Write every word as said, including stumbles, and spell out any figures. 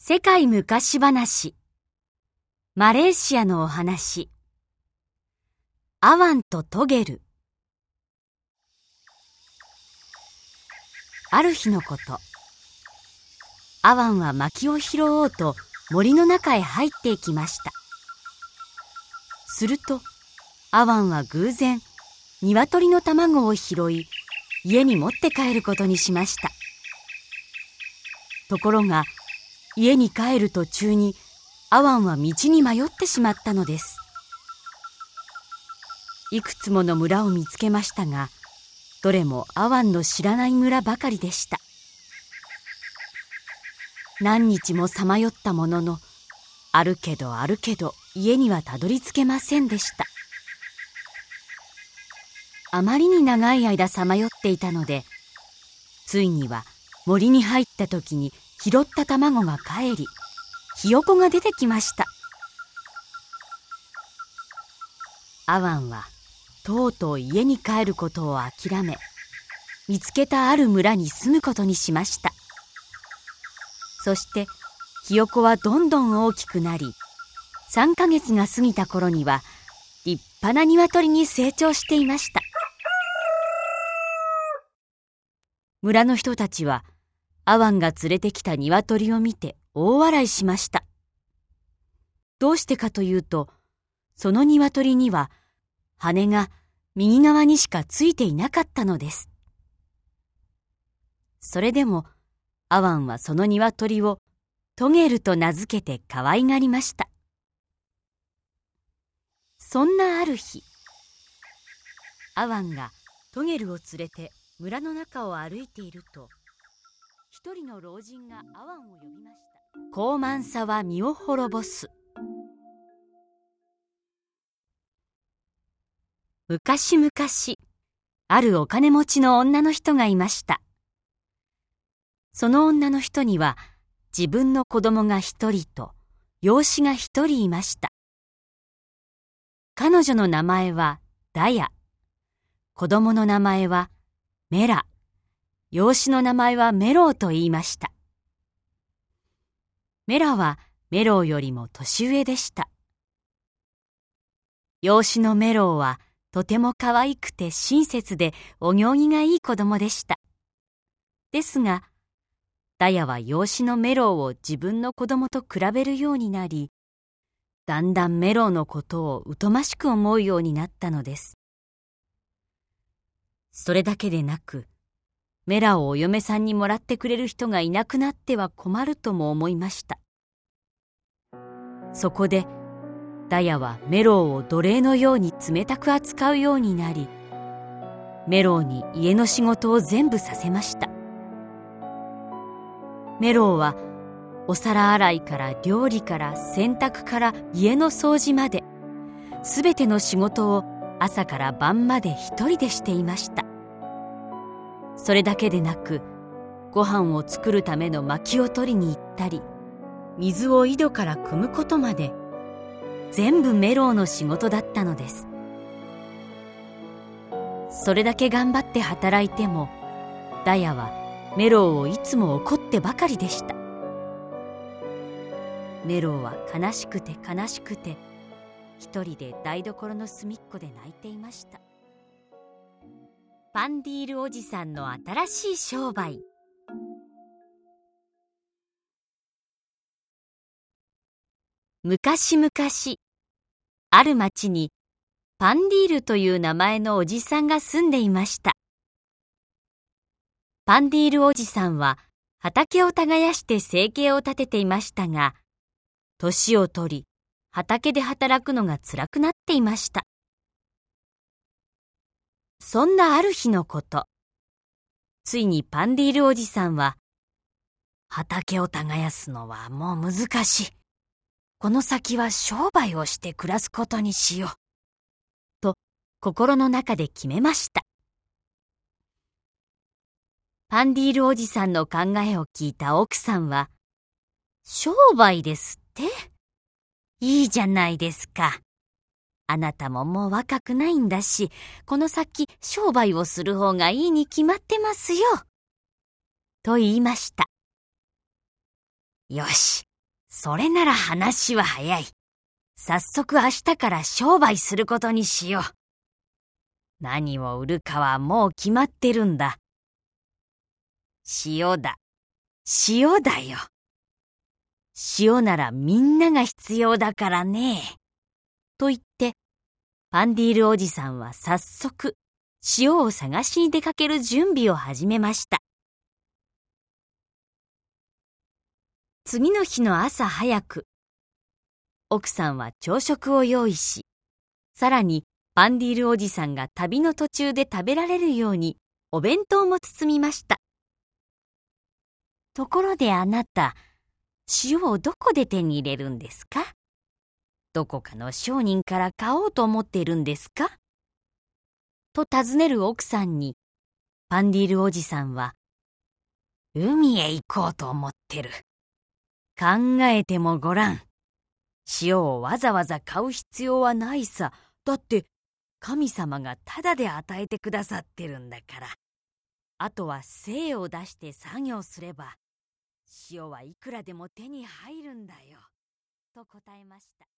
世界昔話、マレーシアのお話、アワンとトゲル。ある日のこと、アワンは薪を拾おうと森の中へ入っていきました。すると、アワンは偶然、鶏の卵を拾い、家に持って帰ることにしました。ところが、家に帰る途中に、アワンは道に迷ってしまったのです。いくつもの村を見つけましたが、どれもアワンの知らない村ばかりでした。何日もさまよったものの、あるけどあるけど家にはたどり着けませんでした。あまりに長い間さまよっていたので、ついには森に入った時に拾った卵がかえり、ひよこが出てきました。アワンはとうとう家に帰ることを諦め、見つけたある村に住むことにしました。そしてひよこはどんどん大きくなり、さんかげつが過ぎた頃には立派な鶏に成長していました。村の人たちはアワンが連れてきた鶏を見て大笑いしました。どうしてかというと、その鶏には羽が右側にしかついていなかったのです。それでもアワンはその鶏をトゲルと名付けて可愛がりました。そんなある日、アワンがトゲルを連れて村の中を歩いていると、一人の老人がアワンを呼びました。高慢さは身を滅ぼす。昔々、あるお金持ちの女の人がいました。その女の人には自分の子供が一人と養子が一人いました。彼女の名前はダヤ、子供の名前はメラ、養子の名前はメロウと言いました。メラはメロウよりも年上でした。養子のメロウはとても可愛くて親切でお行儀がいい子供でした。ですが、ダヤは養子のメロウを自分の子供と比べるようになり、だんだんメロウのことを疎ましく思うようになったのです。それだけでなく、メラをお嫁さんにもらってくれる人がいなくなっては困るとも思いました。そこで、ダヤはメロウを奴隷のように冷たく扱うようになり、メロウに家の仕事を全部させました。メロウはお皿洗いから料理から洗濯から家の掃除まで、すべての仕事を朝から晩まで一人でしていました。それだけでなく、ご飯を作るための薪を取りに行ったり、水を井戸から汲むことまで、全部メロウの仕事だったのです。それだけ頑張って働いても、ダヤはメロウをいつも怒ってばかりでした。メロウは悲しくて悲しくて、一人で台所の隅っこで泣いていました。パンディールおじさんの新しい商売。昔々、ある町にパンディールという名前のおじさんが住んでいました。パンディールおじさんは畑を耕して生計を立てていましたが、年を取り、畑で働くのが辛くなっていました。そんなある日のこと、ついにパンディールおじさんは、畑を耕すのはもう難しい。この先は商売をして暮らすことにしよう。と心の中で決めました。パンディールおじさんの考えを聞いた奥さんは、商売ですって？いいじゃないですか。あなたももう若くないんだし、この先商売をする方がいいに決まってますよ。と言いました。よし、 それなら話は早い。早速明日から商売することにしよう。何を売るかはもう決まってるんだ。塩だ。塩だよ。塩ならみんなが必要だからね。と言って、パンディールおじさんは早速、塩を探しに出かける準備を始めました。次の日の朝早く、奥さんは朝食を用意し、さらにパンディールおじさんが旅の途中で食べられるようにお弁当も包みました。ところであなた、塩をどこで手に入れるんですか？どこかの商人から買おうと思っているんですか？と尋ねる奥さんに、パンディールおじさんは、海へ行こうと思ってる。考えてもごらん。塩をわざわざ買う必要はないさ。だって神様がタダで与えてくださってるんだから。あとは精を出して作業すれば、塩はいくらでも手に入るんだよ。と答えました。